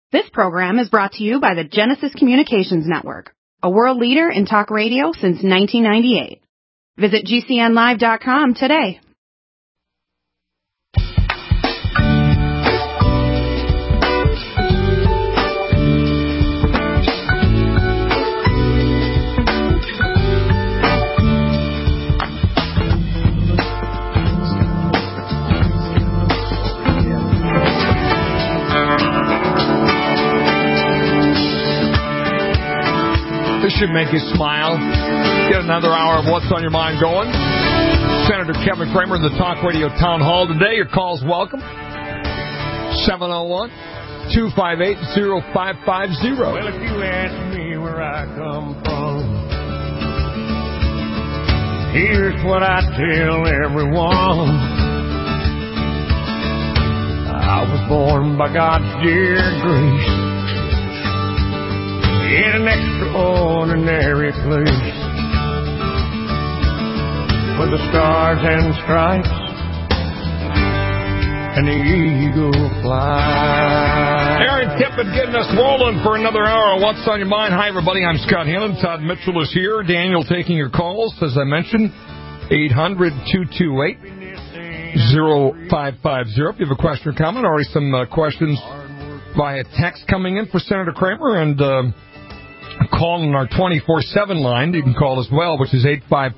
This program is brought to you by the Genesis Communications Network, a world leader in talk radio since 1998. Visit GCNlive.com today. This should make you smile. Get another hour of What's on Your Mind going. Senator Kevin Cramer in the Talk Radio Town Hall today. Your call's welcome. 701-258-0550. Well, if you ask me where I come from, here's what I tell everyone. I was born by God's dear grace in an extraordinary place where the stars and stripes and the eagle fly. Aaron Tippett getting us rolling for another hour of What's on Your Mind. Hi, everybody. I'm Scott Hannon. Todd Mitchell is here. Daniel taking your calls, as I mentioned, 800-228-0550. If you have a question or comment, already some questions via text coming in for Senator Cramer, and call on our 24/7 line. You can call as well, which is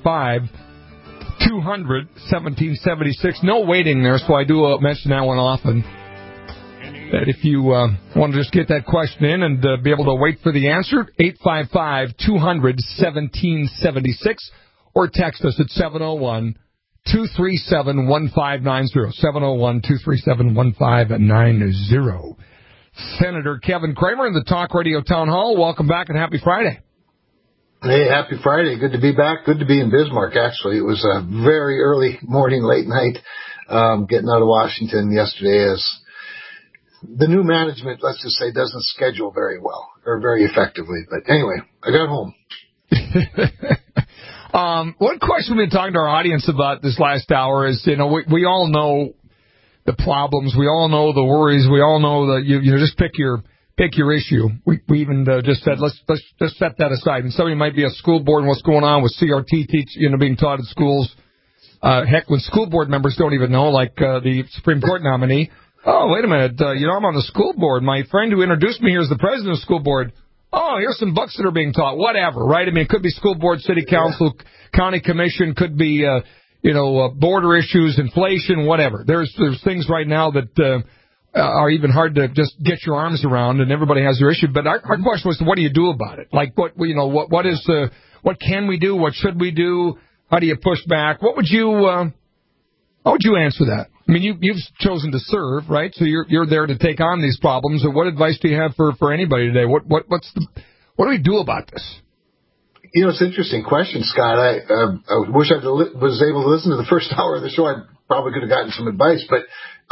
855-200-1776. No waiting there, so I do mention that one often. That if you want to just get that question in and be able to wait for the answer, 855-200-1776, or text us at 701-237-1590, 701-237-1590. Senator Kevin Cramer in the Talk Radio Town Hall. Welcome back and happy Friday. Hey, happy Friday. Good to be back. Good to be in Bismarck, actually. It was a very early morning, late night, getting out of Washington yesterday as the new management, let's just say, doesn't schedule very well or very effectively. But anyway, I got home. One question we've been talking to our audience about this last hour is, we all know the problems, we all know the worries, we all know that you just pick your issue. We even just said let's just set that aside. And somebody might be a school board and what's going on with CRT being taught at schools. Heck, when school board members don't even know, like the Supreme Court nominee. Oh, wait a minute, I'm on the school board. My friend who introduced me here is the president of the school board. Oh, here's some books that are being taught. Whatever, right? I mean, it could be school board, city council, county commission, could be border issues, inflation, whatever. There's things right now that are even hard to just get your arms around, and everybody has their issue. But our question was, what do you do about it? Like, what can we do? What should we do? How do you push back? How would you answer that? I mean, you've chosen to serve, right? So you're there to take on these problems. What advice do you have for anybody today? What do we do about this? It's an interesting question, Scott. I wish I was able to listen to the first hour of the show. I probably could have gotten some advice. But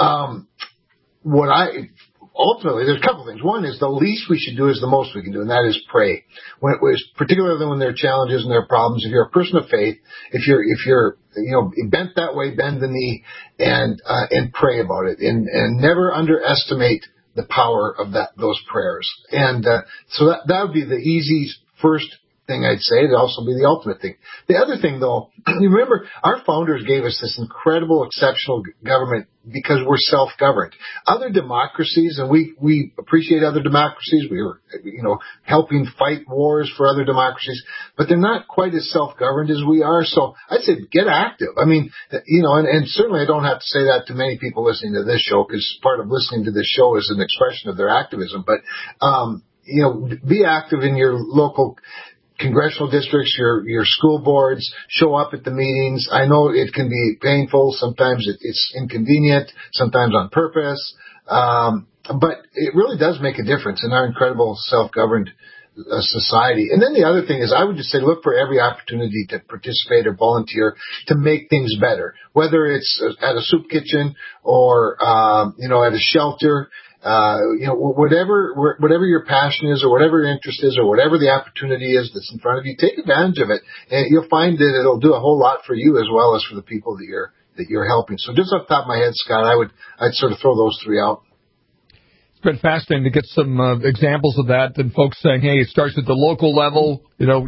ultimately, there's a couple things. One is the least we should do is the most we can do, and that is pray. Particularly when there are challenges and there are problems. If you're a person of faith, if you're bent that way, bend the knee and pray about it, and never underestimate the power of those prayers. And so that would be the easy first thing I'd say. It'd also be the ultimate thing. The other thing, though, you remember our founders gave us this incredible, exceptional government because we're self-governed. Other democracies, and we appreciate other democracies. We were, helping fight wars for other democracies, but they're not quite as self-governed as we are. So I'd say get active. I mean, and certainly I don't have to say that to many people listening to this show, because part of listening to this show is an expression of their activism. But, be active in your local congressional districts, your school boards, show up at the meetings. I know it can be painful. Sometimes it's inconvenient, sometimes on purpose. But it really does make a difference in our incredible self-governed society. And then the other thing is I would just say look for every opportunity to participate or volunteer to make things better, whether it's at a soup kitchen or, at a shelter. Whatever your passion is or whatever your interest is or whatever the opportunity is that's in front of you, take advantage of it. And you'll find that it'll do a whole lot for you as well as for the people that you're helping. So just off the top of my head, Scott, I'd sort of throw those three out. It's been fascinating to get some examples of that, and folks saying, hey, it starts at the local level,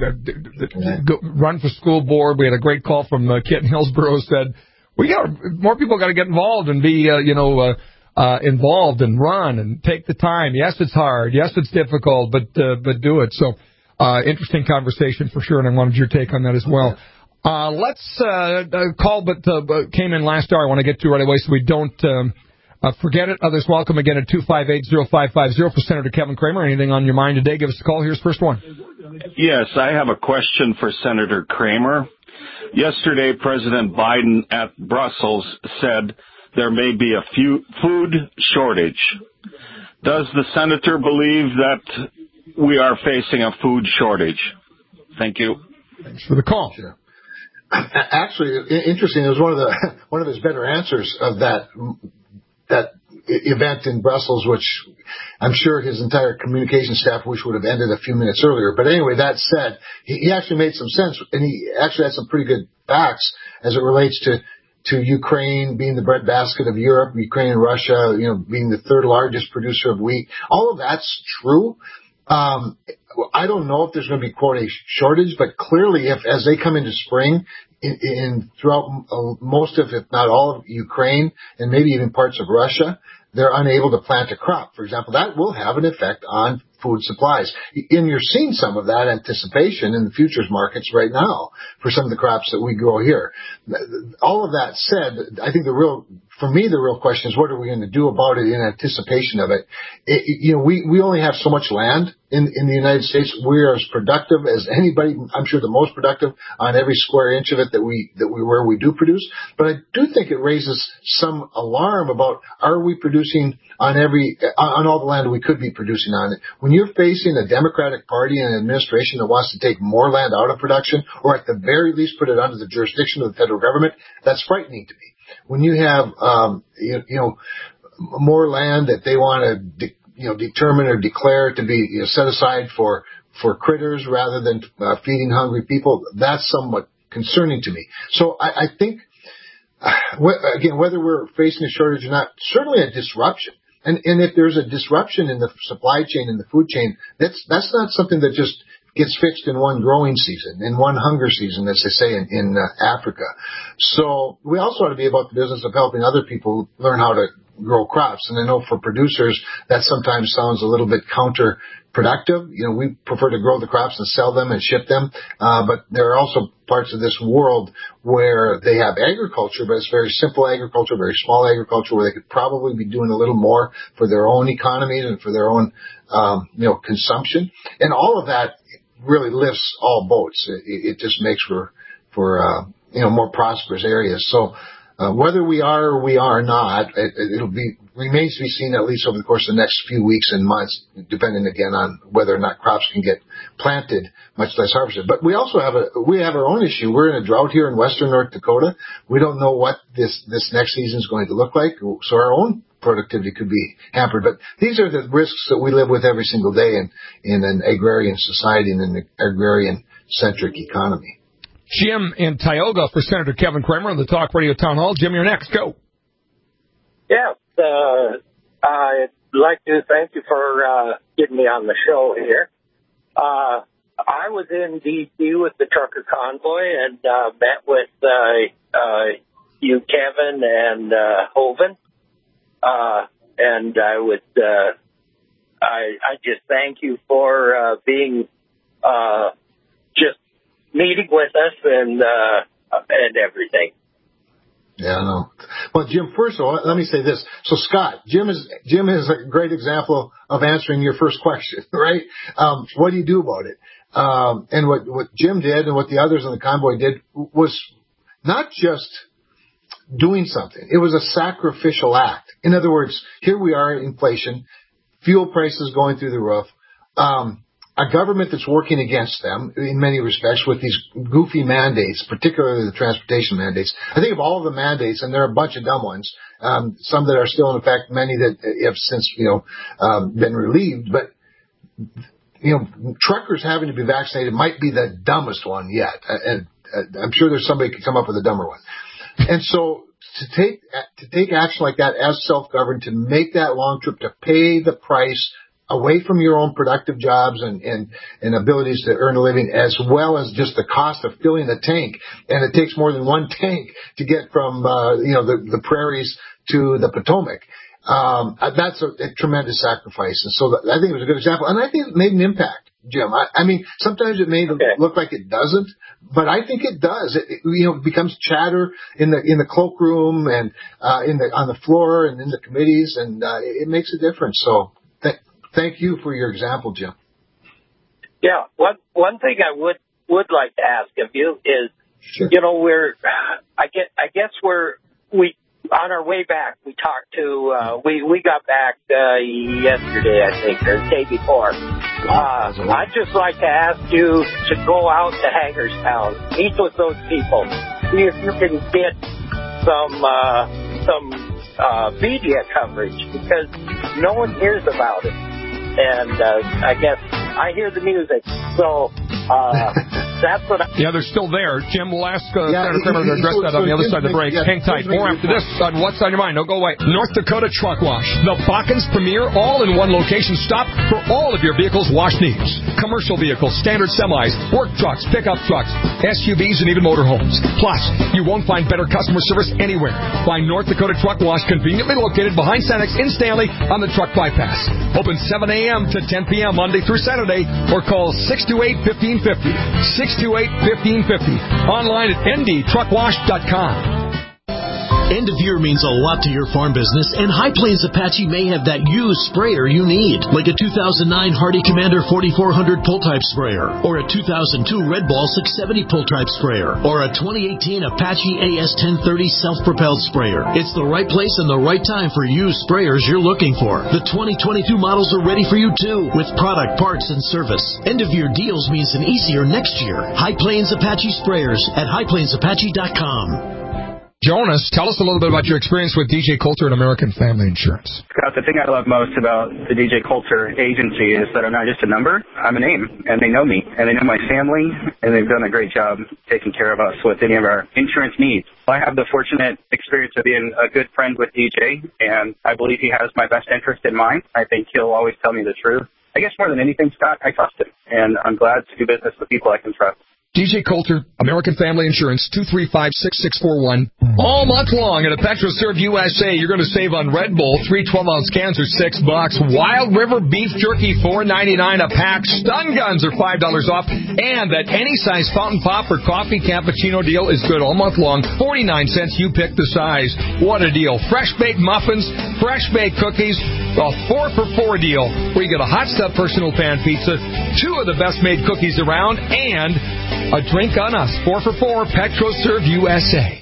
run for school board. We had a great call from Kit in Hillsborough who said, more people got to get involved and be, involved and run and take the time. Yes, it's hard. Yes, it's difficult, but do it. So, interesting conversation for sure, and I wanted your take on that as well. Let's call, but came in last hour. I want to get to right away so we don't forget it. Others welcome again at 258-0550 for Senator Kevin Cramer. Anything on your mind today? Give us a call. Here's the first one. Yes, I have a question for Senator Cramer. Yesterday, President Biden at Brussels said there may be a food shortage. Does the senator believe that we are facing a food shortage? Thank you. Thanks for the call. Sure. Actually, interesting. It was one of his better answers of that event in Brussels, which I'm sure his entire communication staff wish would have ended a few minutes earlier. But anyway, that said, he actually made some sense, and he actually had some pretty good facts as it relates to Ukraine being the breadbasket of Europe, Ukraine and Russia, being the third largest producer of wheat. All of that's true. I don't know if there's going to be, quote, a shortage, but clearly as they come into spring throughout most of, if not all of Ukraine and maybe even parts of Russia, they're unable to plant a crop, for example. That will have an effect on food supplies. And you're seeing some of that anticipation in the futures markets right now for some of the crops that we grow here. All of that said, I think the real question is, what are we going to do about it in anticipation of it? We only have so much land in the United States. We are as productive as anybody. I'm sure the most productive on every square inch of it that we do produce. But I do think it raises some alarm about, are we producing on all the land we could be producing on it? When you're facing a Democratic Party and an administration that wants to take more land out of production, or at the very least put it under the jurisdiction of the federal government, that's frightening to me. When you have, more land that they want to, determine or declare to be set aside for critters rather than feeding hungry people, that's somewhat concerning to me. So I think, again, whether we're facing a shortage or not, certainly a disruption. And if there's a disruption in the supply chain and the food chain, that's not something that just gets fixed in one growing season, in one hunger season, as they say in Africa. So we also ought to be about the business of helping other people learn how to grow crops. And I know for producers, that sometimes sounds a little bit counterproductive. We prefer to grow the crops and sell them and ship them. But there are also parts of this world where they have agriculture, but it's very simple agriculture, very small agriculture, where they could probably be doing a little more for their own economies and for their own, consumption. And all of that really lifts all boats. It just makes for more prosperous areas. So, whether we are or we are not, remains to be seen, at least over the course of the next few weeks and months, depending again on whether or not crops can get planted, much less harvested. But we also have our own issue. We're in a drought here in western North Dakota. We don't know what this next season is going to look like, so our own productivity could be hampered. But these are the risks that we live with every single day in an agrarian society and an agrarian-centric economy. Jim in Tioga for Senator Kevin Cramer on the Talk Radio Town Hall. Jim, you're next. Go. Yeah, I'd like to thank you for getting me on the show here. I was in D.C. with the trucker convoy and met with you, Kevin, and Hovind. And I just thank you for being just meeting with us and everything. Yeah, I know. Well, Jim, first of all, let me say this. So, Scott, Jim is a great example of answering your first question, right? What do you do about it? And what Jim did and what the others on the convoy did was not just doing something. It was a sacrificial act. In other words, here we are, inflation, fuel prices going through the roof, a government that's working against them in many respects with these goofy mandates, particularly the transportation mandates. I think of all of the mandates, and there are a bunch of dumb ones, some that are still in effect, many that have since, been relieved, but, truckers having to be vaccinated might be the dumbest one yet. And I'm sure there's somebody who could come up with a dumber one. And so to take action like that as self-governed, to make that long trip, to pay the price away from your own productive jobs and abilities to earn a living, as well as just the cost of filling the tank. And it takes more than one tank to get from, the prairies to the Potomac. That's a tremendous sacrifice. And so I think it was a good example. And I think it made an impact, Jim. I mean, sometimes it may look like it doesn't, but I think it does. It becomes chatter in the cloakroom and on the floor and in the committees, and it makes a difference. So thank you for your example, Jim. Yeah, one thing I would like to ask of you is, sure. I guess we on our way back, we talked to, we got back yesterday, I think, or the day before. I'd just like to ask you to go out to Hagerstown, meet with those people, see if you can get some media coverage, because no one hears about it. And I guess I hear the music, so that's what Yeah, they're still there. Jim, we'll ask Senator Kramer to address that on the other side of the break. Hang tight. More after this on What's on Your Mind. Don't go away. North Dakota Truck Wash, the Bakken's premier all-in-one location stop for all of your vehicle's wash needs. Commercial vehicles, standard semis, work trucks, pickup trucks, SUVs, and even motorhomes. Plus, you won't find better customer service anywhere. Find North Dakota Truck Wash conveniently located behind Cenex in Stanley on the Truck Bypass. Open 7 a.m. to 10 p.m. Monday through Saturday, or call 628-1550. 628-1550. Online at ndtruckwash.com. End of year means a lot to your farm business, and High Plains Apache may have that used sprayer you need, like a 2009 Hardy Commander 4400 pull-type sprayer, or a 2002 Red Ball 670 pull-type sprayer, or a 2018 Apache AS1030 self-propelled sprayer. It's the right place and the right time for used sprayers you're looking for. The 2022 models are ready for you too, with product, parts, and service. End of year deals means an easier next year. High Plains Apache sprayers at highplainsapache.com. Jonas, tell us a little bit about your experience with DJ Coulter and American Family Insurance. Scott, the thing I love most about the DJ Coulter agency is that I'm not just a number, I'm a name, and they know me, and they know my family, and they've done a great job taking care of us with any of our insurance needs. I have the fortunate experience of being a good friend with DJ, and I believe he has my best interest in mind. I think he'll always tell me the truth. I guess more than anything, Scott, I trust him, and I'm glad to do business with people I can trust. DJ Coulter, American Family Insurance, 235-6641. All month long at a PetroServe USA, you're going to save on Red Bull, 3 12-ounce cans are $6. Wild River Beef Jerky, $4.99 a pack. Stun Guns are $5 off. And that any size fountain pop or coffee cappuccino deal is good all month long. 49 cents, you pick the size. What a deal. Fresh baked muffins, fresh baked cookies, a 4-for-4 deal where you get a hot stuff personal pan pizza, 2 of the best made cookies around, and a drink on us. 4-for-4, PetroServe USA.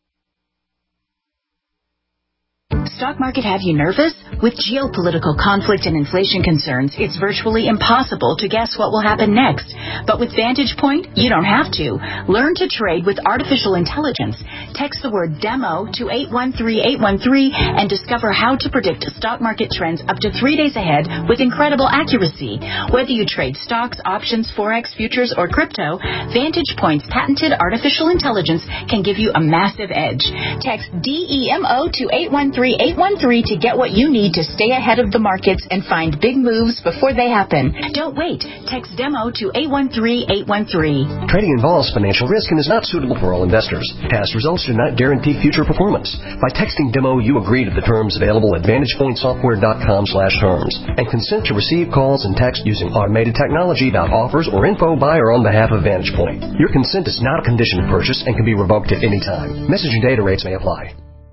Stock market have you nervous? With geopolitical conflict and inflation concerns, it's virtually impossible to guess what will happen next. But with Vantage Point, you don't have to. Learn to trade with artificial intelligence. Text the word DEMO to 813813 and discover how to predict stock market trends up to 3 days ahead with incredible accuracy. Whether you trade stocks, options, forex, futures, or crypto, Vantage Point's patented artificial intelligence can give you a massive edge. Text DEMO to 813813 to get what you need to stay ahead of the markets and find big moves before they happen. Don't wait. Text DEMO to 813813. Trading involves financial risk and is not suitable for all investors. Past results do not guarantee future performance. By texting DEMO, you agree to the terms available at VantagePointSoftware.com/terms and consent to receive calls and text using automated technology about offers or info by or on behalf of Vantage Point. Your consent is not a condition of purchase and can be revoked at any time. Message and data rates may apply.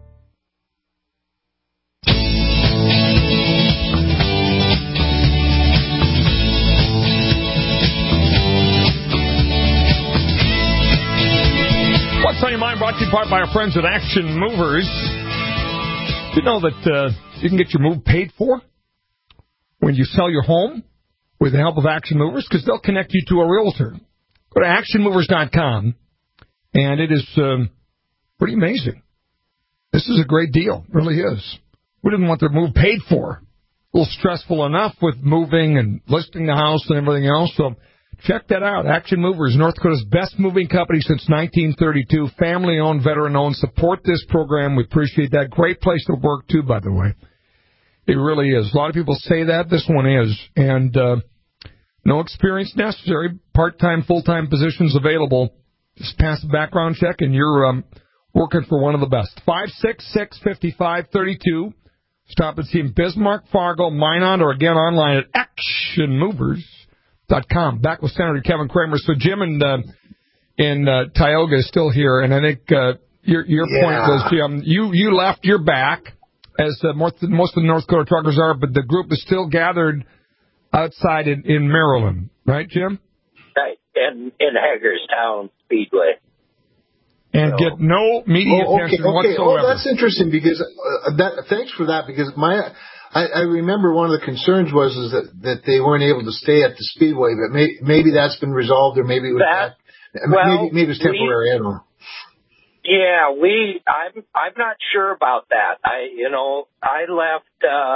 What's on Your Mind, brought to you in part by our friends at Action Movers. You know that you can get your move paid for when you sell your home with the help of Action Movers, because they'll connect you to a realtor. Go to actionmovers.com, and it is pretty amazing. This is a great deal. It really is. We didn't want their move paid for. A little stressful enough with moving and listing the house and everything else. So Check that out. Action Movers, North Dakota's best moving company since 1932. Family-owned, veteran-owned. Support this program. We appreciate that. Great place to work, too, by the way. It really is. A lot of people say that. This one is. And no experience necessary. Part-time, full-time positions available. Just pass the background check, and you're working for one of the best. 566-5532. Stop and see in Bismarck, Fargo, Minot, or again online at actionmovers.com. Back with Senator Kevin Kramer. So Jim in Tioga is still here, and I think your point was, Jim, you left your back, as most of the North Dakota truckers are, but the group is still gathered outside in Maryland. Right, Jim? Right, in Hagerstown Speedway. And get no media attention whatsoever. Oh, that's interesting because thanks for that, because I remember one of the concerns was that they weren't able to stay at the Speedway, but maybe that's been resolved, or maybe it was maybe it's temporary. I don't know. Yeah, I'm not sure about that. I left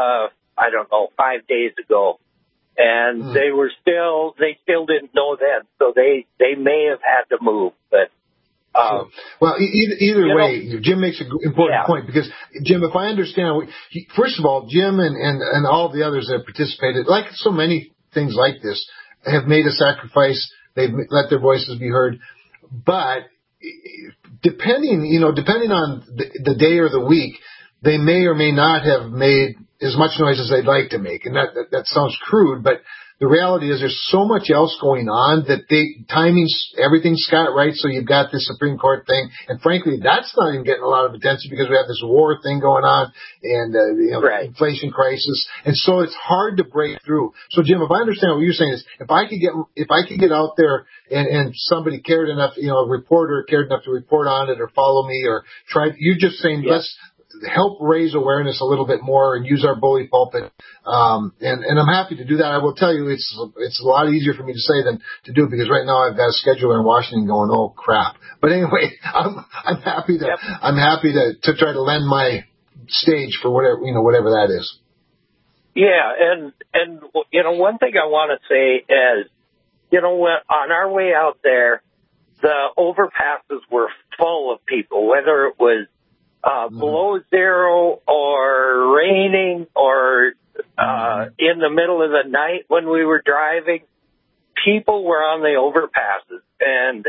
5 days ago, and they still didn't know then, so they may have had to move, but. Well, either way, Jim makes an important point, because, Jim, if I understand, first of all, Jim and all the others that have participated, like so many things like this, have made a sacrifice. They've let their voices be heard. But depending on the day or the week, they may or may not have made as much noise as they'd like to make. And that sounds crude, but the reality is there's so much else going on that everything's got right. So you've got this Supreme Court thing, and frankly, that's not even getting a lot of attention because we have this war thing going on and inflation crisis, and so it's hard to break through. So Jim, if I understand what you're saying is, if I could get out there and somebody cared enough, a reporter cared enough to report on it or follow me or try, you're just saying let's help raise awareness a little bit more and use our bully pulpit. And I'm happy to do that. I will tell you, it's a lot easier for me to say than to do, because right now I've got a scheduler in Washington going, oh crap. But anyway, I'm happy to try to lend my stage for whatever that is. Yeah. And one thing I want to say is, when on our way out there, the overpasses were full of people, whether it was below zero or raining or in the middle of the night when we were driving, people were on the overpasses, and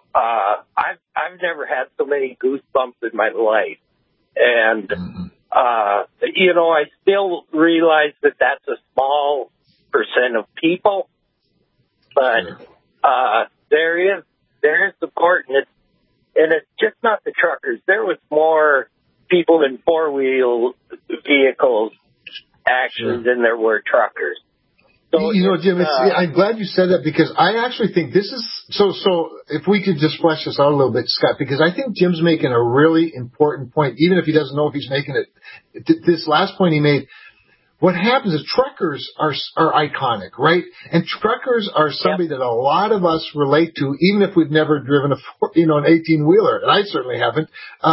I've never had so many goosebumps in my life. And I still realize that that's a small % of people, but there is support, and it's just not the truckers. There was more people in four-wheel vehicles actually than there were truckers. So Jim, I'm glad you said that, because I actually think this is so. If we could just flesh this out a little bit, Scott, because I think Jim's making a really important point, even if he doesn't know if he's making it. This last point he made. What happens is truckers are iconic, right? And truckers are somebody that a lot of us relate to, even if we've never driven an 18-wheeler, and I certainly haven't.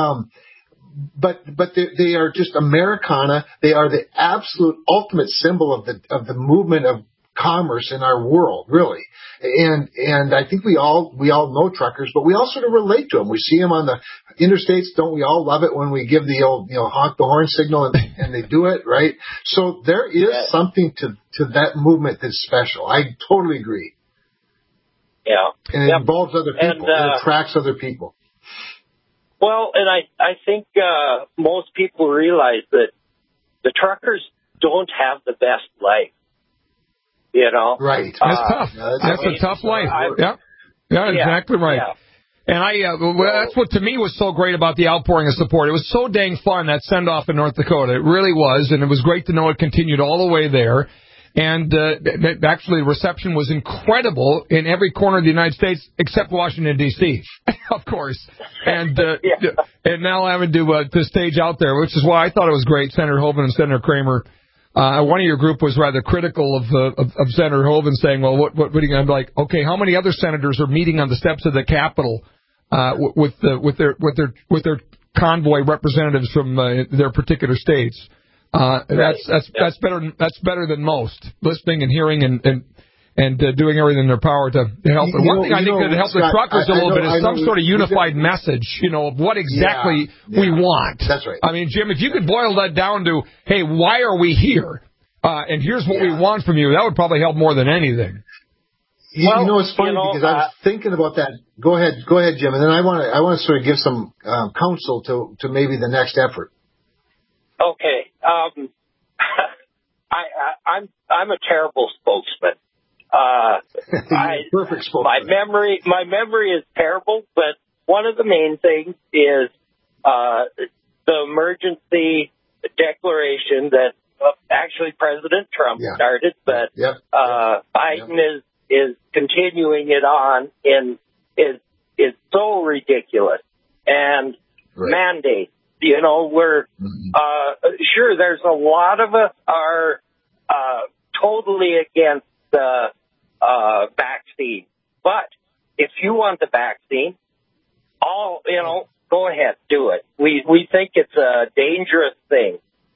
But they are just Americana. They are the absolute ultimate symbol of the movement of commerce in our world, really. And I think we all know truckers, but we all sort of relate to them. We see them on the interstates. Don't we all love it when we give the old, honk the horn signal and they do it, right? So there is something to that movement that's special. I totally agree. Yeah. And it involves other people. It attracts other people. Well, and I think most people realize that the truckers don't have the best life. Right. That's tough. That's a tough life. Yeah, exactly right. Yeah. And that's what to me was so great about the outpouring of support. It was so dang fun, that send-off in North Dakota. It really was, and it was great to know it continued all the way there. And actually, reception was incredible in every corner of the United States except Washington, D.C., of course. And and now having to stage out there, which is why I thought it was great. Senator Hoeven and Senator Kramer. One of your group was rather critical of Senator Hoeven, saying, "Well, what are you going to be like? Okay, how many other senators are meeting on the steps of the Capitol with their convoy representatives from their particular states?" That's better than most, listening and hearing and and doing everything in their power to help. And one thing I think that helps the truckers a little bit is some sort of unified message, of what exactly we want. That's right. I mean, Jim, if you could boil that down to, hey, why are we here? And here's what we want from you, that would probably help more than anything. It's funny because I was thinking about that. Go ahead, Jim, and then I want to sort of give some counsel to maybe the next effort. Okay, I'm a terrible spokesman. Perfect spokesman. My memory is terrible, but one of the main things is the emergency declaration that actually President Trump started, but Biden is continuing it on is so ridiculous. And mandates, we're sure there's a lot of us are totally against the vaccine, but if you want the vaccine, go ahead, do it. We think it's a dangerous thing.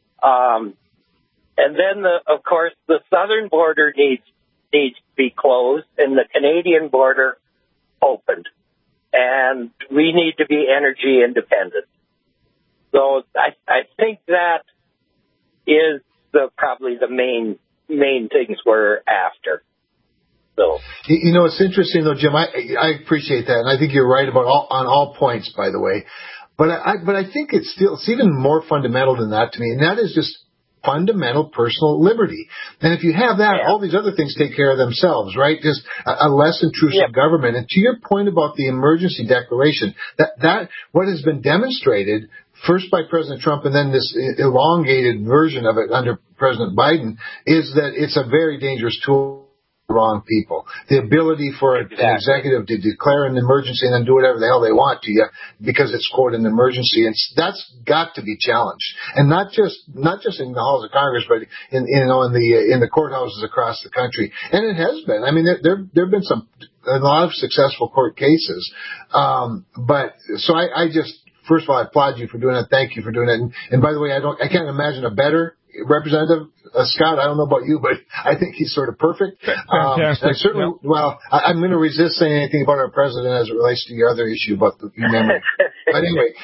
And then of course the southern border needs to be closed and the Canadian border opened, and we need to be energy independent. So I think that is probably the main things we're after. So it's interesting though, Jim. I appreciate that, and I think you're right on all points, by the way. But I think it's even more fundamental than that to me, and that is just fundamental personal liberty. And if you have that, all these other things take care of themselves, right? Just a less intrusive government. And to your point about the emergency declaration, that what has been demonstrated first by President Trump and then this elongated version of it under President Biden is that it's a very dangerous tool. Wrong people. The ability for an executive to declare an emergency and then do whatever the hell they want to you because it's quote an emergency, and that's got to be challenged, and not just in the halls of Congress, but in the courthouses across the country. And it has been. I mean, there've been a lot of successful court cases, but so I just first of all I applaud you for doing that. Thank you for doing it. And by the way, I can't imagine a better representative. Scott, I don't know about you, but I think he's sort of perfect. Fantastic. Certainly, well, I'm going to resist saying anything about our president as it relates to your other issue about the memory. But anyway,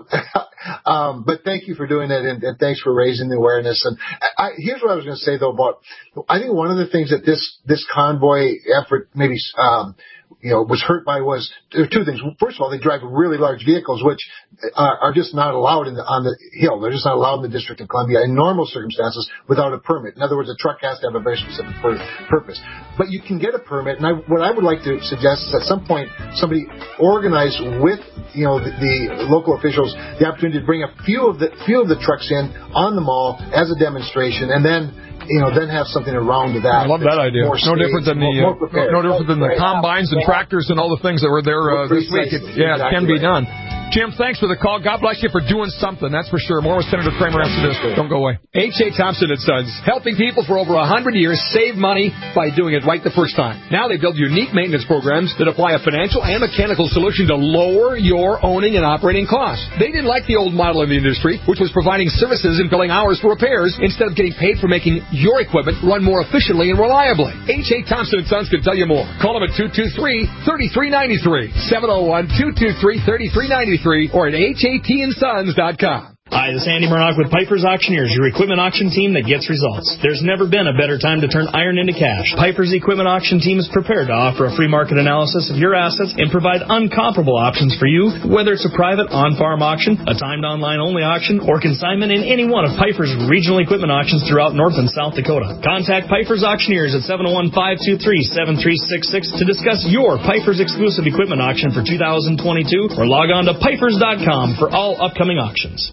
but thank you for doing that, and thanks for raising the awareness. And here's what I was going to say, though, about I think one of the things that this convoy effort maybe was hurt by was there are two things. First of all, they drive really large vehicles, which are just not allowed on the Hill. They're just not allowed in the District of Columbia in normal circumstances without a permit. In other words, a truck has to have a very specific purpose. But you can get a permit, and what I would like to suggest is at some point somebody organize with the local officials the opportunity to bring a few of the trucks in on the mall as a demonstration, and then have something around to that. I love that idea. No different than the combines and tractors and all the things that were there this week. It can be done. Jim, thanks for the call. God bless you for doing something, that's for sure. More with Senator Kramer after this. Don't go away. H.A. Thompson & Sons, helping people for over 100 years save money by doing it right the first time. Now they build unique maintenance programs that apply a financial and mechanical solution to lower your owning and operating costs. They didn't like the old model in the industry, which was providing services and billing hours for repairs instead of getting paid for making your equipment run more efficiently and reliably. H.A. Thompson & Sons can tell you more. Call them at 223-3393, 701-223-3393, or at hatsons.com. Hi, this is Andy Murdoch with Piper's Auctioneers, your equipment auction team that gets results. There's never been a better time to turn iron into cash. Piper's equipment auction team is prepared to offer a free market analysis of your assets and provide uncomparable options for you, whether it's a private on-farm auction, a timed online-only auction, or consignment in any one of Piper's regional equipment auctions throughout North and South Dakota. Contact Piper's Auctioneers at 701-523-7366 to discuss your Piper's exclusive equipment auction for 2022, or log on to pipers.com for all upcoming auctions.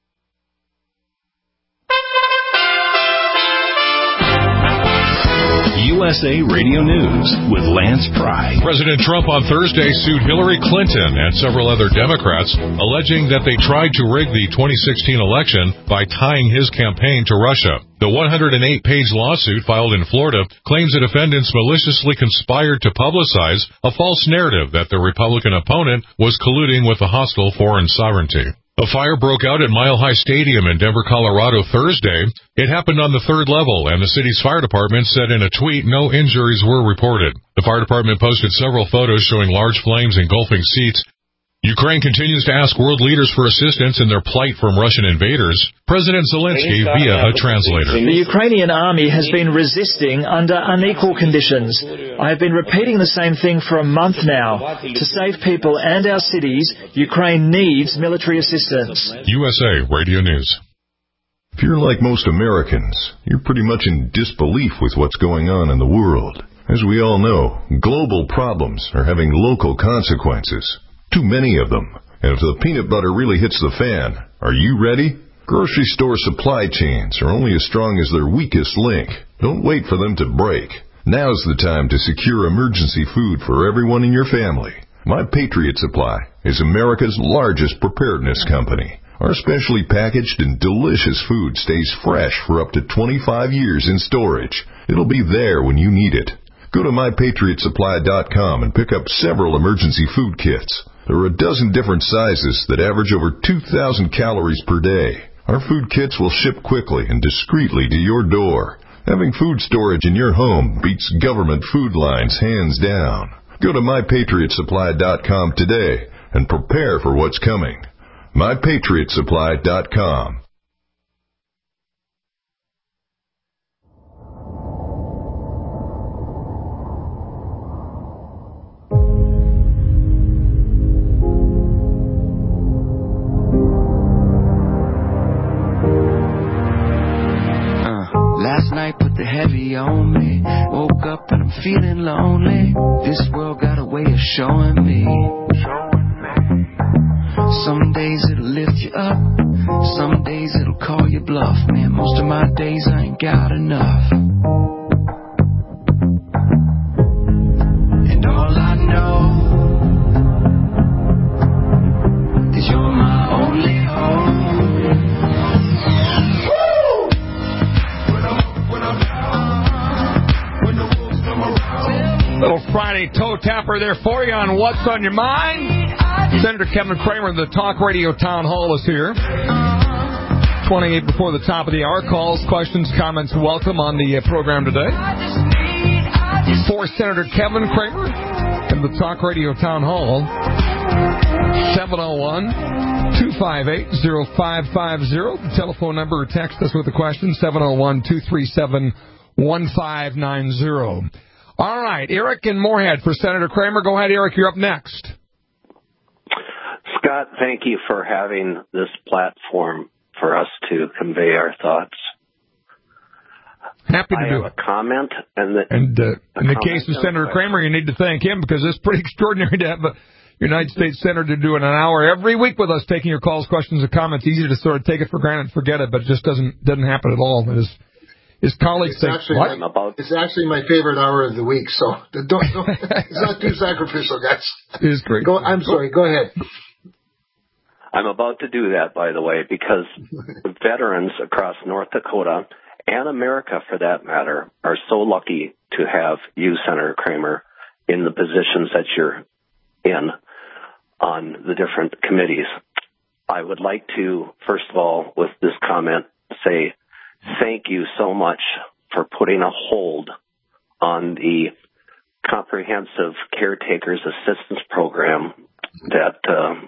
USA Radio News with Lance Pry. President Trump on Thursday sued Hillary Clinton and several other Democrats, alleging that they tried to rig the 2016 election by tying his campaign to Russia. The 108-page lawsuit filed in Florida claims the defendants maliciously conspired to publicize a false narrative that their Republican opponent was colluding with a hostile foreign sovereignty. A fire broke out at Mile High Stadium in Denver, Colorado Thursday. It happened on the 3rd level, and the city's fire department said in a tweet no injuries were reported. The fire department posted several photos showing large flames engulfing seats. Ukraine continues to ask world leaders for assistance in their plight from Russian invaders. President Zelensky via a translator. The Ukrainian army has been resisting under unequal conditions. I have been repeating the same thing for a month now. To save people and our cities, Ukraine needs military assistance. USA Radio News. If you're like most Americans, you're pretty much in disbelief with what's going on in the world. As we all know, global problems are having local consequences. Too many of them. And if the peanut butter really hits the fan, are you ready? Grocery store supply chains are only as strong as their weakest link. Don't wait for them to break. Now's the time to secure emergency food for everyone in your family. My Patriot Supply is America's largest preparedness company. Our specially packaged and delicious food stays fresh for up to 25 years in storage. It'll be there when you need it. Go to MyPatriotSupply.com and pick up several emergency food kits. There are a dozen different sizes that average over 2,000 calories per day. Our food kits will ship quickly and discreetly to your door. Having food storage in your home beats government food lines hands down. Go to MyPatriotSupply.com today and prepare for what's coming. MyPatriotSupply.com. Last night put the heavy on me. Woke up and I'm feeling lonely. This world got a way of showing me. Some days it'll lift you up, some days it'll call you bluff. Man, most of my days I ain't got enough. And all I know is you're my only hope. Little Friday toe tapper there for you on What's on Your Mind. Senator Kevin Cramer of the Talk Radio Town Hall is here. 28 before the top of the hour. Calls, questions, comments, welcome on the program today. For Senator Kevin Cramer of the Talk Radio Town Hall, 701-258-0550. The telephone number or text us with a question, 701-237-1590. All right, Eric in Moorhead for Senator Cramer. Go ahead, Eric. You're up next. Scott, thank you for having this platform for us to convey our thoughts. Happy to do it. I have a comment. In the case of Senator Cramer, you need to thank him because it's pretty extraordinary to have a United States Senator doing an hour every week with us, taking your calls, questions, and comments. Easy to sort of take it for granted and forget it, but it just doesn't happen at all. His colleagues say, what? It's actually my favorite hour of the week, so don't it's not too sacrificial, guys. It is great. I'm sorry, go ahead. I'm about to do that, by the way, because veterans across North Dakota and America, for that matter, are so lucky to have you, Senator Cramer, in the positions that you're in on the different committees. I would like to, first of all, with this comment, say thank you so much for putting a hold on the Comprehensive Caretakers Assistance Program that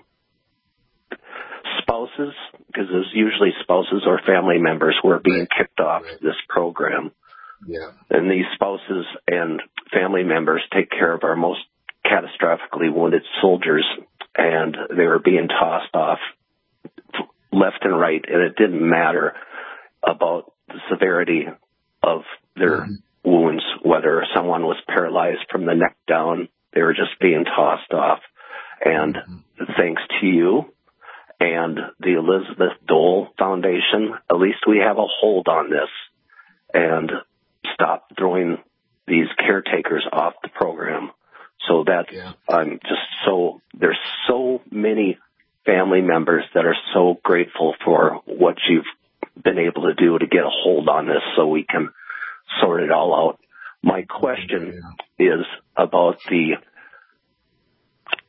spouses, because there's usually spouses or family members who are being kicked off this program. Yeah. And these spouses and family members take care of our most catastrophically wounded soldiers, and they were being tossed off left and right, and it didn't matter about the severity of their wounds, whether someone was paralyzed from the neck down, they were just being tossed off. And thanks to you and the Elizabeth Dole Foundation, at least we have a hold on this and stop throwing these caretakers off the program. So that's, I'm just so, there's so many family members that are so grateful for what you've been able to do to get a hold on this so we can sort it all out. My question is about the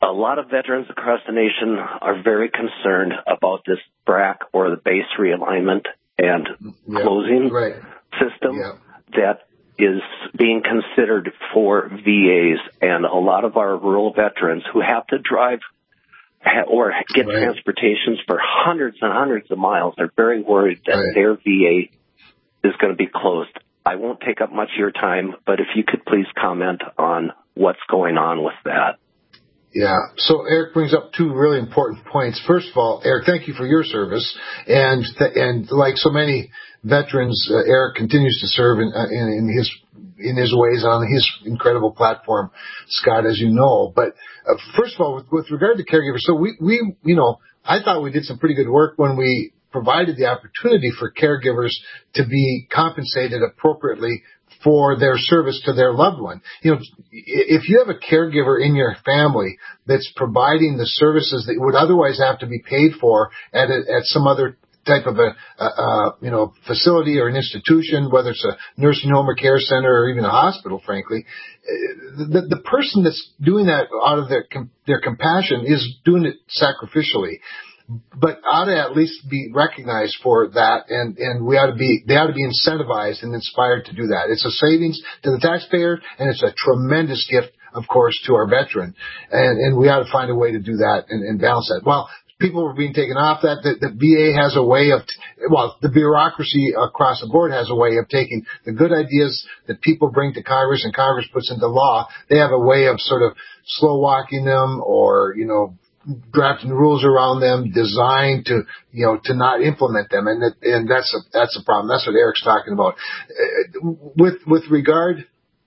a lot of veterans across the nation are very concerned about this BRAC, or the base realignment and closing system that is being considered for VAs, and a lot of our rural veterans who have to drive or get transportations for hundreds and hundreds of miles, they're very worried that their VA is going to be closed. I won't take up much of your time, but if you could please comment on what's going on with that. Yeah. So Eric brings up two really important points. First of all, Eric, thank you for your service. And like so many veterans, Eric continues to serve in his ways on his incredible platform, Scott, as you know. But first of all, with regard to caregivers, so we I thought we did some pretty good work when we provided the opportunity for caregivers to be compensated appropriately for their service to their loved one. If you have a caregiver in your family that's providing the services that would otherwise have to be paid for at some other type of a facility or an institution, whether it's a nursing home or care center or even a hospital, frankly, the person that's doing that out of their compassion is doing it sacrificially. But ought to at least be recognized for that, and they ought to be incentivized and inspired to do that. It's a savings to the taxpayer, and it's a tremendous gift, of course, to our veteran. And we ought to find a way to do that and balance that. Well, people were being taken off that. The VA has a way of, the bureaucracy across the board has a way of taking the good ideas that people bring to Congress and Congress puts into law. They have a way of sort of slow walking them, or, drafting rules around them designed to not implement them. And that's a problem. That's what Eric's talking about. With regard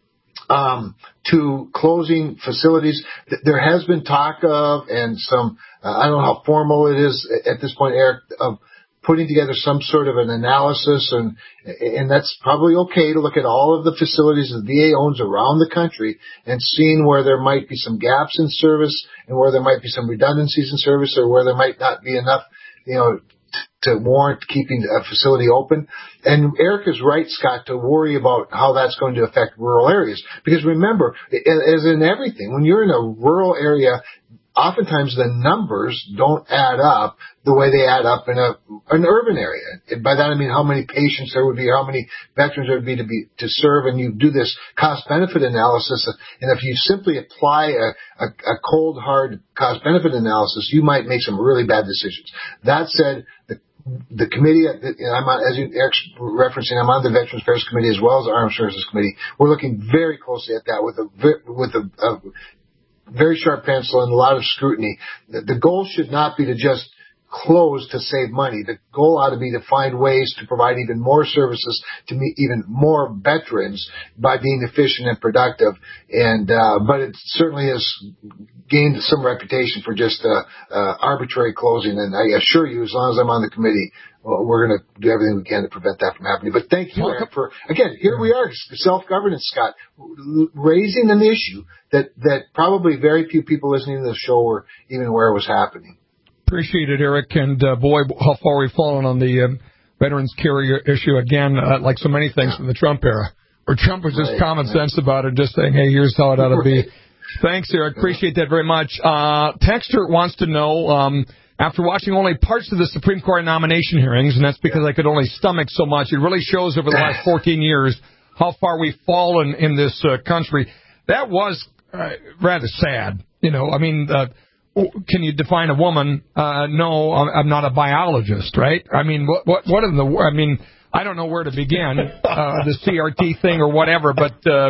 to closing facilities, there has been talk of, and some, I don't know how formal it is at this point, Eric, of putting together some sort of an analysis, and that's probably okay to look at all of the facilities the VA owns around the country and seeing where there might be some gaps in service and where there might be some redundancies in service, or where there might not be enough, to warrant keeping a facility open. And Eric is right, Scott, to worry about how that's going to affect rural areas. Because remember, as in everything, when you're in a rural area, oftentimes the numbers don't add up the way they add up in an urban area. And by that I mean how many patients there would be, how many veterans there would be to serve, and you do this cost-benefit analysis. And if you simply apply a cold, hard cost-benefit analysis, you might make some really bad decisions. That said, the committee, I'm on, as Eric's referencing, I'm on the Veterans Affairs Committee as well as the Armed Services Committee. We're looking very closely at that with a very sharp pencil and a lot of scrutiny. The goal should not be to just close to save money. The goal ought to be to find ways to provide even more services to meet even more veterans by being efficient and productive. And but it certainly has gained some reputation for just arbitrary closing. And I assure you, as long as I'm on the committee, we're going to do everything we can to prevent that from happening. But thank you, Eric, for, again, here we are, self-governance, Scott, raising an issue that probably very few people listening to the show were even aware was happening. Appreciate it, Eric. And, boy, how far we've fallen on the veterans care issue again, like so many things from the Trump era, where Trump was just common sense about it, just saying, hey, here's how it ought to be. Thanks, Eric. Appreciate that very much. Texter wants to know, after watching only parts of the Supreme Court nomination hearings, and that's because I could only stomach so much, it really shows over the last 14 years how far we've fallen in this country. That was rather sad. Can you define a woman? No, I'm not a biologist, right? I mean, I don't know where to begin, the CRT thing or whatever, but,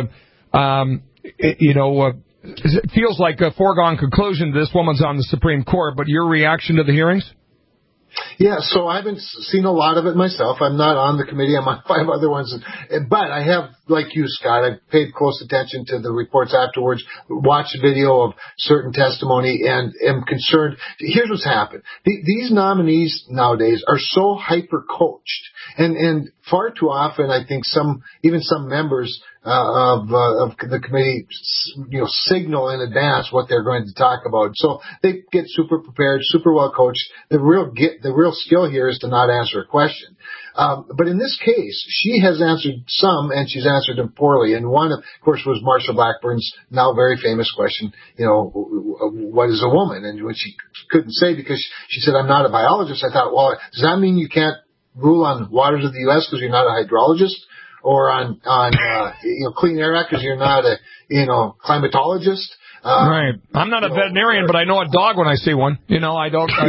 it feels like a foregone conclusion this woman's on the Supreme Court, but your reaction to the hearings? Yeah, so I haven't seen a lot of it myself. I'm not on the committee. I'm on 5 other ones. But I have, like you, Scott, I've paid close attention to the reports afterwards, watched video of certain testimony, and am concerned. Here's what's happened. These nominees nowadays are so hyper-coached. And far too often, I think some members of the committee, signal in advance what they're going to talk about. So they get super prepared, super well coached. The real skill here is to not answer a question. But in this case, she has answered some, and she's answered them poorly. And one, of course, was Marsha Blackburn's now very famous question, what is a woman? And when she couldn't say because she said, I'm not a biologist, I thought, well, does that mean you can't rule on waters of the U.S. because you're not a hydrologist? Or on Clean Air Act because you're not a, climatologist? Right. I'm not a veterinarian, but I know a dog when I see one. I don't. Okay.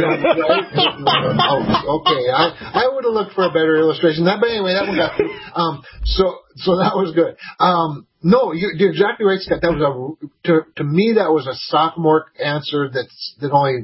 I would have looked for a better illustration than that, but anyway, that one got through. So that was good. No, you're exactly right, Scott. That was to me, that was a sophomore answer that only,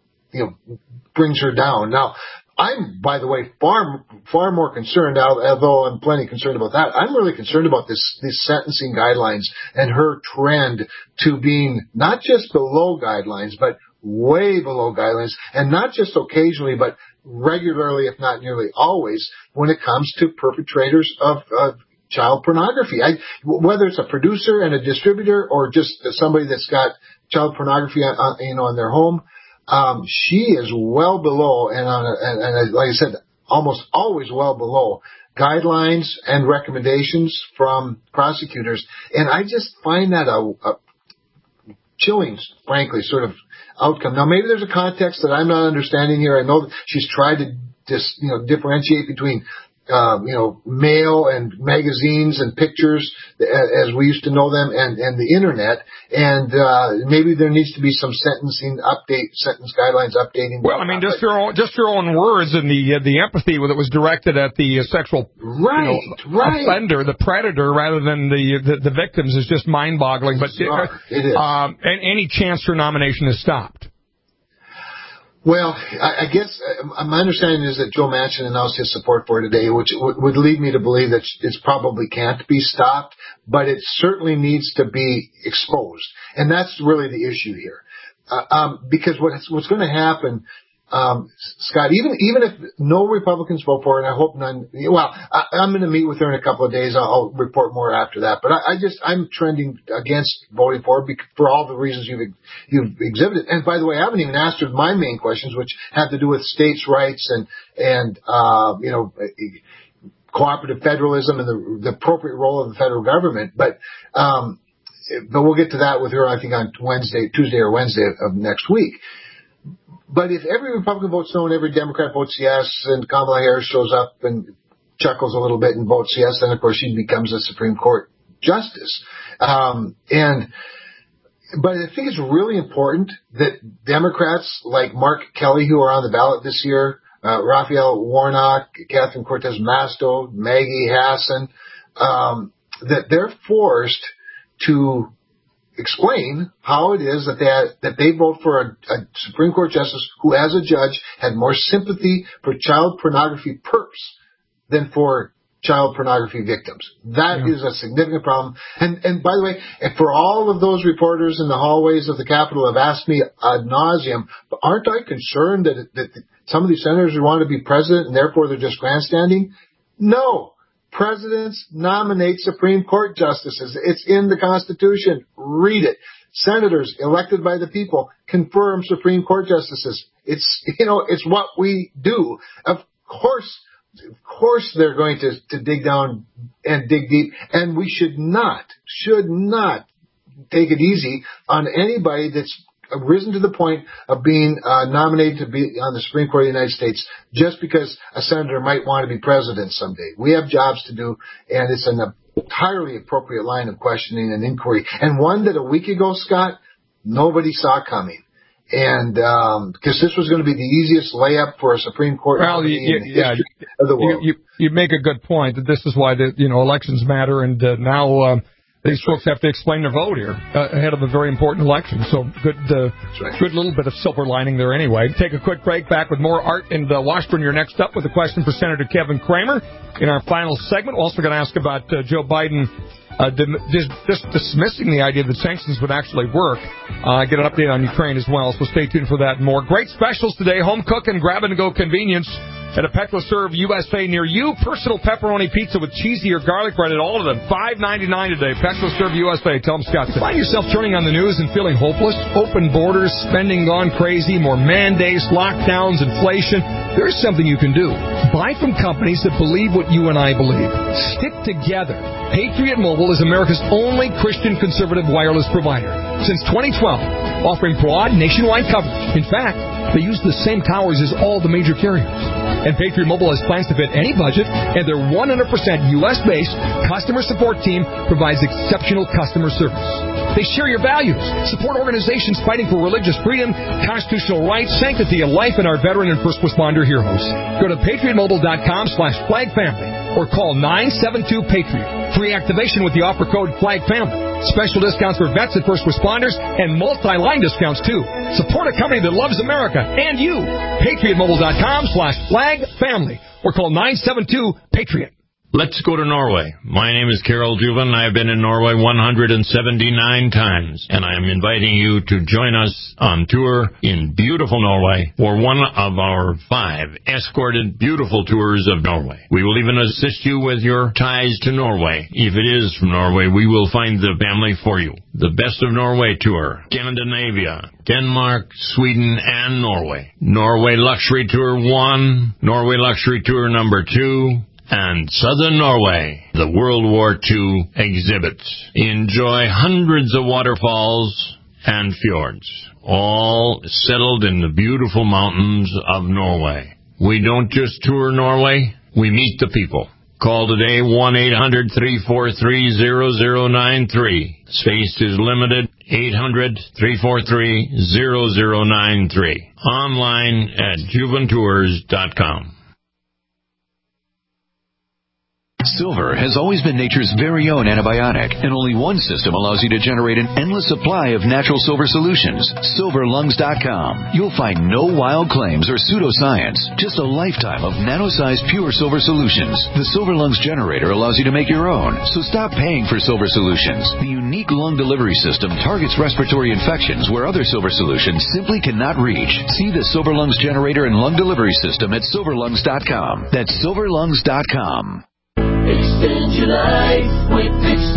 brings her down. Now, I'm, by the way, far more concerned, although I'm plenty concerned about that. I'm really concerned about these sentencing guidelines and her trend to being not just below guidelines, but way below guidelines, and not just occasionally, but regularly, if not nearly always, when it comes to perpetrators of child pornography. Whether it's a producer and a distributor or just somebody that's got child pornography in their home. She is well below, and like I said, almost always well below guidelines and recommendations from prosecutors. And I just find that a chilling, frankly, sort of outcome. Now, maybe there's a context that I'm not understanding here. I know that she's tried to just, differentiate between mail and magazines and pictures as we used to know them and the internet. And maybe there needs to be some sentence guidelines updating. Well, I mean, just your own words and the empathy that was directed at the sexual offender, the predator, rather than the victims is just mind-boggling. But it is. And any chance her nomination is stopped. Well, I guess my understanding is that Joe Manchin announced his support for it today, which would lead me to believe that it probably can't be stopped, but it certainly needs to be exposed. And that's really the issue here. Because what's going to happen, Scott, even if no Republicans vote for it, and I hope none, I'm going to meet with her in a couple of days. I'll report more after that. But I'm trending against voting for it for all the reasons you've exhibited. And by the way, I haven't even asked her my main questions, which have to do with states' rights and cooperative federalism and the appropriate role of the federal government. But we'll get to that with her, I think, on Tuesday or Wednesday of next week. But if every Republican votes no and every Democrat votes yes, and Kamala Harris shows up and chuckles a little bit and votes yes, then of course she becomes a Supreme Court justice. But I think it's really important that Democrats like Mark Kelly, who are on the ballot this year, Raphael Warnock, Catherine Cortez Masto, Maggie Hassan, that they're forced to explain how it is that they vote for a Supreme Court justice who, as a judge, had more sympathy for child pornography perps than for child pornography victims. That is a significant problem. And by the way, for all of those reporters in the hallways of the Capitol have asked me ad nauseum, but aren't I concerned that some of these senators want to be president and therefore they're just grandstanding? No. Presidents nominate Supreme Court justices. It's in the Constitution. Read it. Senators elected by the people confirm Supreme Court justices. It's what we do. Of course they're going to dig down and dig deep, and we should not take it easy on anybody that's risen to the point of being nominated to be on the Supreme Court of the United States just because a senator might want to be president someday. We have jobs to do, and it's an entirely appropriate line of questioning and inquiry, and one that a week ago, Scott, nobody saw coming. And because this was going to be the easiest layup for a Supreme Court nominee in the history of the world. You make a good point that this is why elections matter, and now these folks have to explain their vote here ahead of a very important election. So good little bit of silver lining there anyway. Take a quick break. Back with more Art and Washburn. You're next up with a question for Senator Kevin Cramer. In our final segment, we're also going to ask about Joe Biden just dismissing the idea that sanctions would actually work. Get an update on Ukraine as well. So stay tuned for that and more. Great specials today. Home cook and grab-and-go convenience. at a Petro Serve USA near you. Personal pepperoni pizza with cheesy or garlic bread at all of them. $5.99 today. Petro Serve USA. Tell them Scott said. Find yourself turning on the news and feeling hopeless? Open borders, spending gone crazy, more mandates, lockdowns, inflation. There's something you can do. Buy from companies that believe what you and I believe. Stick together. Patriot Mobile is America's only Christian conservative wireless provider. Since 2012, offering broad nationwide coverage. In fact, they use the same towers as all the major carriers. And Patriot Mobile has plans to fit any budget, and their 100% U.S.-based customer support team provides exceptional customer service. They share your values, support organizations fighting for religious freedom, constitutional rights, sanctity of life, and our veteran and first responder heroes. Go to patriotmobile.com/flagfamily or call 972-PATRIOT. Free activation with the offer code FLAGFAMILY. Special discounts for vets and first responders, and multi-line discounts, too. Support a company that loves America and you. patriotmobile.com/flagfamily or call 972-PATRIOT. Let's go to Norway. My name is Carol Juven. I have been in Norway 179 times, and I am inviting you to join us on tour in beautiful Norway for one of our 5 escorted beautiful tours of Norway. We will even assist you with your ties to Norway. If it is from Norway, we will find the family for you. The Best of Norway tour, Scandinavia, Denmark, Sweden, and Norway. Norway Luxury Tour 1, Norway Luxury Tour number 2, and Southern Norway, the World War II exhibits. Enjoy hundreds of waterfalls and fjords, all settled in the beautiful mountains of Norway. We don't just tour Norway, we meet the people. Call today, 1-800-343-0093. Space is limited, 800-343-0093. Online at juventours.com. Silver has always been nature's very own antibiotic, and only one system allows you to generate an endless supply of natural silver solutions. SilverLungs.com. You'll find no wild claims or pseudoscience, just a lifetime of nano-sized pure silver solutions. The Silver Lungs generator allows you to make your own, so stop paying for silver solutions. The unique lung delivery system targets respiratory infections where other silver solutions simply cannot reach. See the Silver Lungs generator and lung delivery system at SilverLungs.com. That's SilverLungs.com. Extend your life with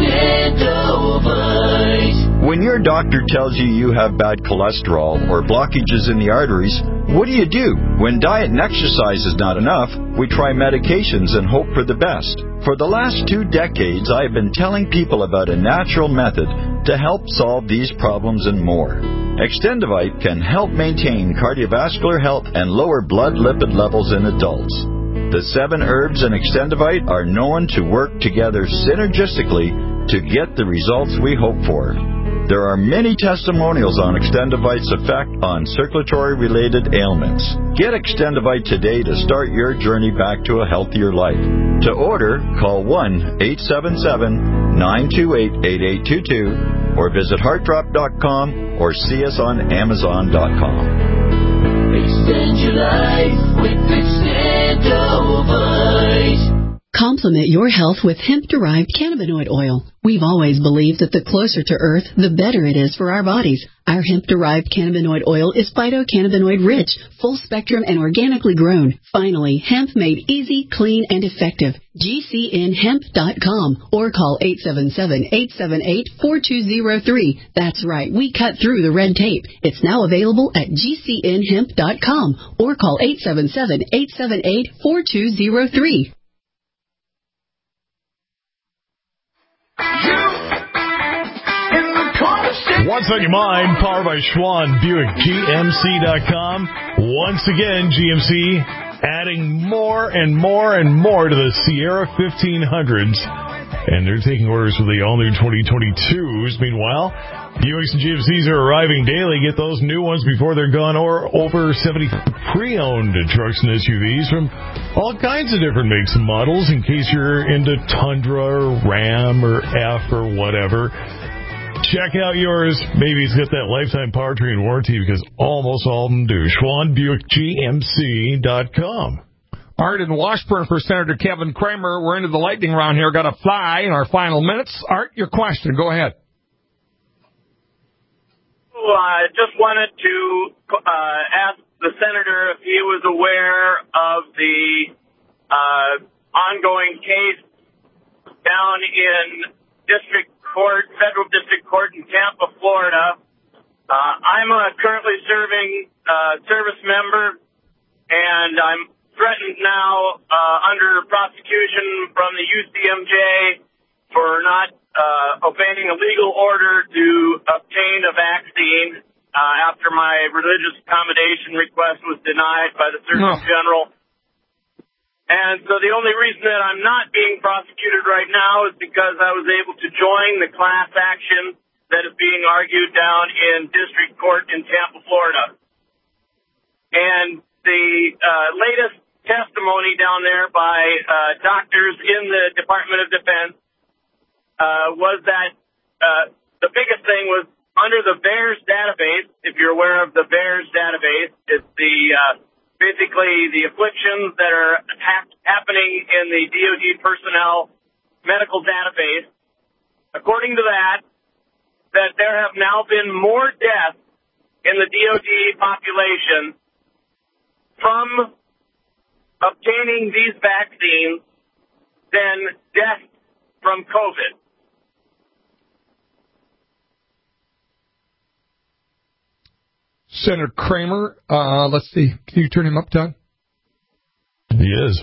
Extendovite. When your doctor tells you have bad cholesterol or blockages in the arteries, what do? When diet and exercise is not enough, we try medications and hope for the best. For the last 2 decades, I have been telling people about a natural method to help solve these problems and more. Extendovite can help maintain cardiovascular health and lower blood lipid levels in adults. The 7 herbs in Extendovite are known to work together synergistically to get the results we hope for. There are many testimonials on Extendovite's effect on circulatory-related ailments. Get Extendovite today to start your journey back to a healthier life. To order, call 1-877-928-8822 or visit heartdrop.com or see us on amazon.com. Extend your life with Extendovite. Complement your health with hemp-derived cannabinoid oil. We've always believed that the closer to Earth, the better it is for our bodies. Our hemp-derived cannabinoid oil is phytocannabinoid-rich, full-spectrum, and organically grown. Finally, hemp made easy, clean, and effective. GCNhemp.com or call 877-878-4203. That's right, we cut through the red tape. It's now available at GCNhemp.com or call 877-878-4203. What's on your mind? Powered by Schwann Buick GMC.com. Once again, GMC adding more and more and more to the Sierra 1500s. And they're taking orders for the all-new 2022s. Meanwhile, Buicks and GMCs are arriving daily. Get those new ones before they're gone, or over 70 pre-owned trucks and SUVs from all kinds of different makes and models in case you're into Tundra or Ram or F or whatever. Check out yours. Maybe it's got that lifetime powertrain warranty because almost all of them do. SchwannBuickGMC.com. Art in Washburn for Senator Kevin Cramer. We're into the lightning round here. Got to fly in our final minutes. Art, your question. Go ahead. I just wanted to ask the senator if he was aware of the ongoing case down in federal district court in Tampa, Florida. I'm a currently serving service member, and I'm threatened now under prosecution from the UCMJ for not obeying a legal order to obtain a vaccine after my religious accommodation request was denied by the Surgeon General. And so the only reason that I'm not being prosecuted right now is because I was able to join the class action that is being argued down in district court in Tampa, Florida. And the latest testimony down there by doctors in the Department of Defense was that the biggest thing was under the VAERS database. If you're aware of the VAERS database, it's the basically the afflictions that are happening in the DoD personnel medical database. According to that there have now been more deaths in the DoD population from obtaining these vaccines than deaths from COVID. Senator Kramer, let's see. Can you turn him up, Doug? He is.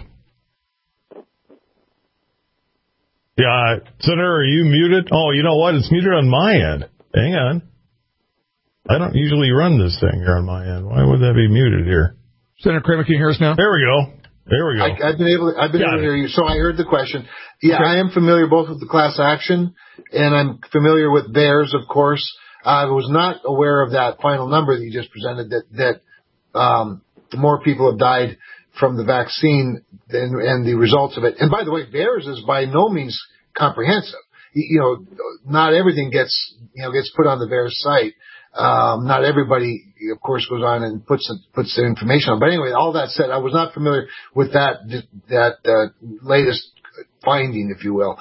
Yeah, Senator, are you muted? Oh, you know what? It's muted on my end. Hang on. I don't usually run this thing here on my end. Why would that be muted here? Senator Kramer, can you hear us now? There we go. I've been able to hear you, so I heard the question. Yeah, okay. I am familiar both with the class action, and I'm familiar with VAERS, of course. I was not aware of that final number that you just presented, that more people have died from the vaccine and the results of it. And by the way, VAERS is by no means comprehensive. Not everything gets put on the VAERS site. Not everybody, of course, goes on and puts their information on. But anyway, all that said, I was not familiar with that latest finding, if you will.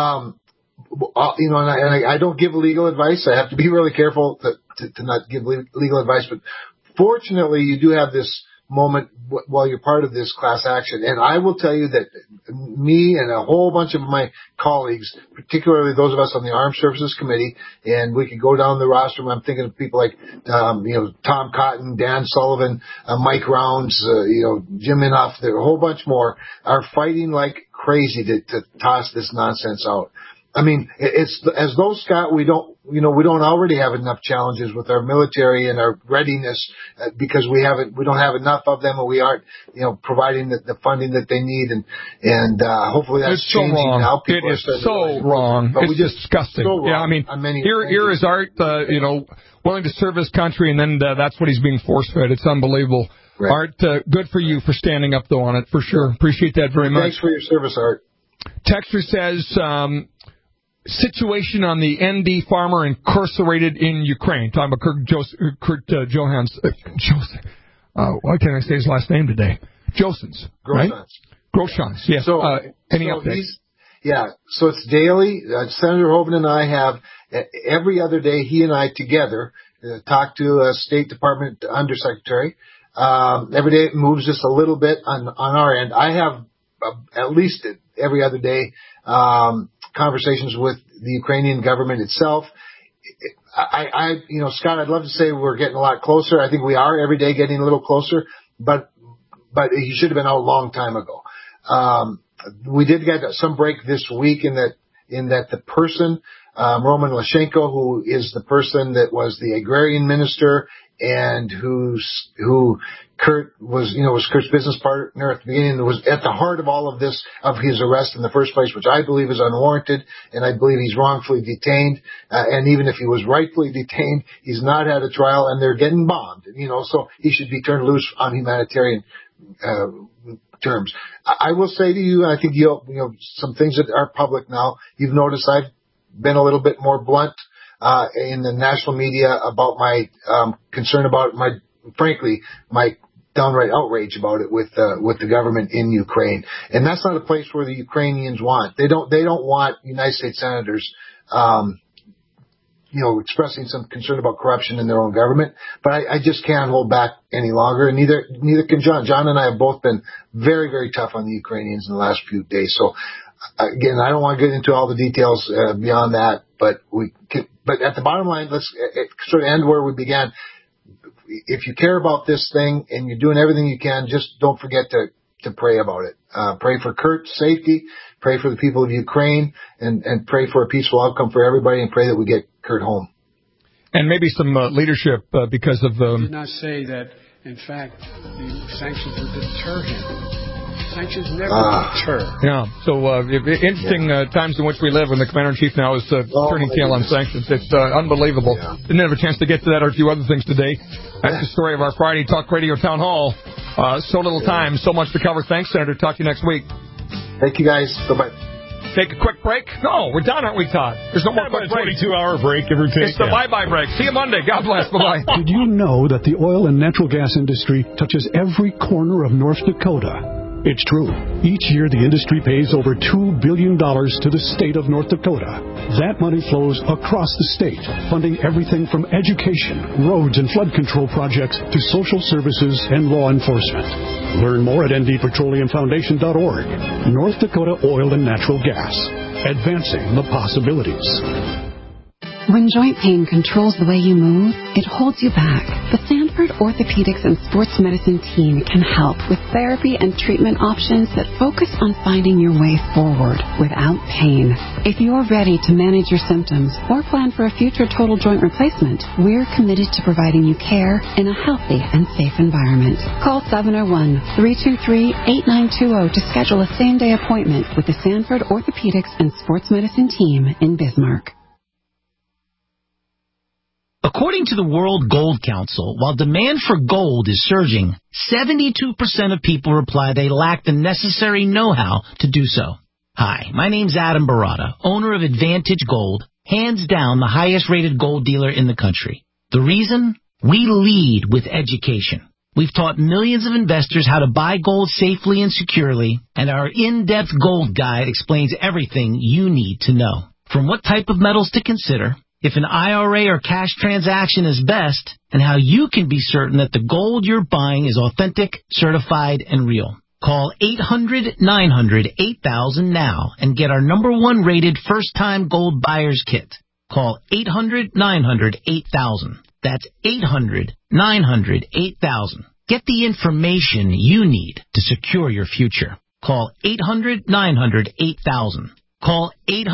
And I don't give legal advice. I have to be really careful to not give legal advice. But fortunately, you do have this moment while you're part of this class action. And I will tell you that me and a whole bunch of my colleagues, particularly those of us on the Armed Services Committee, and we could go down the roster. I'm thinking of people like, Tom Cotton, Dan Sullivan, Mike Rounds, Jim Inhofe, there are a whole bunch more, are fighting like crazy to toss this nonsense out. I mean, it's as though, Scott, we don't already have enough challenges with our military and our readiness because we don't have enough of them, and we aren't, providing the funding that they need, and hopefully that's changing now. It is so wrong. It's just disgusting. So yeah, I mean, here is Art, willing to serve his country, and then that's what he's being force-fed. It's unbelievable. Right. Art, good for you for standing up, though, on it, for sure. Appreciate that very much. Thanks for your service, Art. Texter says, situation on the ND farmer incarcerated in Ukraine. Talking about Kurt Johans. Why can't I say his last name today? Josens. Right? Groshans. Yes. So, any updates? So it's daily. Senator Hoeven and I have every other day. He and I together talk to a State Department Undersecretary. Every day it moves just a little bit on our end. I have at least every other day conversations with the Ukrainian government itself. Scott, I'd love to say we're getting a lot closer. I think we are every day getting a little closer, but he should have been out a long time ago. We did get some break this week in that the person, Roman Lashenko, who is the person that was the agrarian minister and who Kurt was Kurt's business partner at the beginning, and was at the heart of all of this, of his arrest in the first place, which I believe is unwarranted, and I believe he's wrongfully detained. And even if he was rightfully detained, he's not had a trial, and they're getting bombed. So he should be turned loose on humanitarian terms. I will say to you, I think some things that are public now. You've noticed I've been a little bit more blunt in the national media about my concern about my downright outrage about it with the government in Ukraine. And that's not a place where the Ukrainians want. They don't want United States senators expressing some concern about corruption in their own government. But I just can't hold back any longer, and neither can John. John and I have both been very, very tough on the Ukrainians in the last few days. So, again, I don't want to get into all the details beyond that, but at the bottom line, let's sort of end where we began. If you care about this thing and you're doing everything you can, just don't forget to pray about it. Pray for Kurt's safety, pray for the people of Ukraine, and pray for a peaceful outcome for everybody, and pray that we get Kurt home. And maybe some leadership because of I did not say that, in fact, the sanctions would deter him. Sanctions never deter. Yeah. So interesting times in which we live, when the Commander-in-Chief now is turning tail on sanctions. It's unbelievable. Yeah. Didn't have a chance to get to that or a few other things today. That's the story of our Friday Talk Radio Town Hall. So little time, so much to cover. Thanks, Senator. Talk to you next week. Thank you, guys. Bye-bye. Take a quick break? No, we're done, aren't we, Todd? There's no more quick break. 22-hour break, give or take. It's the bye-bye break. See you Monday. God bless. Bye-bye. Did you know that the oil and natural gas industry touches every corner of North Dakota? It's true. Each year, the industry pays over $2 billion to the state of North Dakota. That money flows across the state, funding everything from education, roads and flood control projects to social services and law enforcement. Learn more at ndpetroleumfoundation.org. North Dakota Oil and Natural Gas. Advancing the possibilities. When joint pain controls the way you move, it holds you back. The Sanford Orthopedics and Sports Medicine team can help with therapy and treatment options that focus on finding your way forward without pain. If you're ready to manage your symptoms or plan for a future total joint replacement, we're committed to providing you care in a healthy and safe environment. Call 701-323-8920 to schedule a same-day appointment with the Sanford Orthopedics and Sports Medicine team in Bismarck. According to the World Gold Council, while demand for gold is surging, 72% of people reply they lack the necessary know-how to do so. Hi, my name's Adam Barata, owner of Advantage Gold, hands down the highest-rated gold dealer in the country. The reason? We lead with education. We've taught millions of investors how to buy gold safely and securely, and our in-depth gold guide explains everything you need to know. From what type of metals to consider, if an IRA or cash transaction is best, and how you can be certain that the gold you're buying is authentic, certified, and real. Call 800-900-8000 now and get our #1 rated first-time gold buyer's kit. Call 800-900-8000. That's 800-900-8000. Get the information you need to secure your future. Call 800-900-8000. Call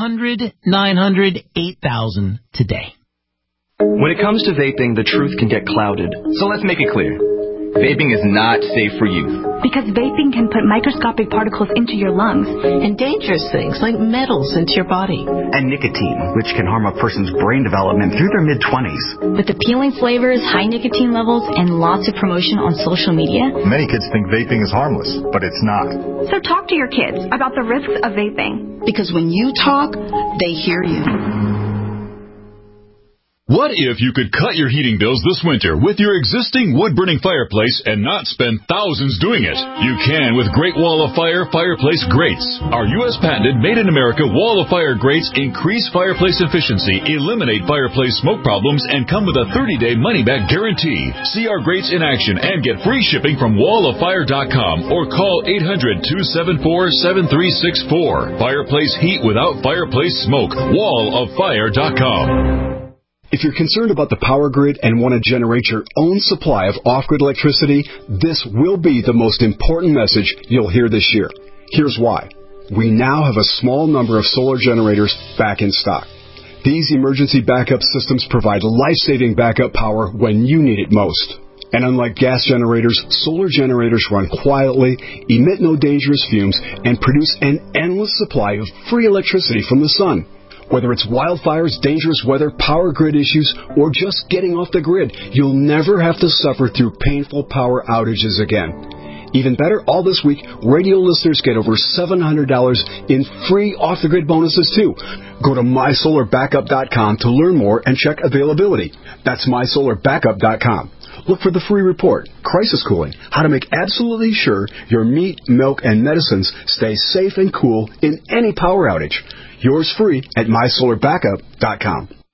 800-900-8000 today. When it comes to vaping, the truth can get clouded. So let's make it clear. Vaping is not safe for youth. Because vaping can put microscopic particles into your lungs. And dangerous things like metals into your body. And nicotine, which can harm a person's brain development through their mid-20s. With appealing flavors, high nicotine levels, and lots of promotion on social media. Many kids think vaping is harmless, but it's not. So talk to your kids about the risks of vaping. Because when you talk, they hear you. What if you could cut your heating bills this winter with your existing wood-burning fireplace and not spend thousands doing it? You can with Great Wall of Fire Fireplace Grates. Our U.S. patented, made-in-America Wall of Fire grates increase fireplace efficiency, eliminate fireplace smoke problems, and come with a 30-day money-back guarantee. See our grates in action and get free shipping from walloffire.com or call 800-274-7364. Fireplace heat without fireplace smoke. walloffire.com. If you're concerned about the power grid and want to generate your own supply of off-grid electricity, this will be the most important message you'll hear this year. Here's why. We now have a small number of solar generators back in stock. These emergency backup systems provide life-saving backup power when you need it most. And unlike gas generators, solar generators run quietly, emit no dangerous fumes, and produce an endless supply of free electricity from the sun. Whether it's wildfires, dangerous weather, power grid issues, or just getting off the grid, you'll never have to suffer through painful power outages again. Even better, all this week, radio listeners get over $700 in free off-the-grid bonuses, too. Go to mysolarbackup.com to learn more and check availability. That's mysolarbackup.com. Look for the free report, Crisis Cooling, how to make absolutely sure your meat, milk, and medicines stay safe and cool in any power outage. Yours free at mysolarbackup.com.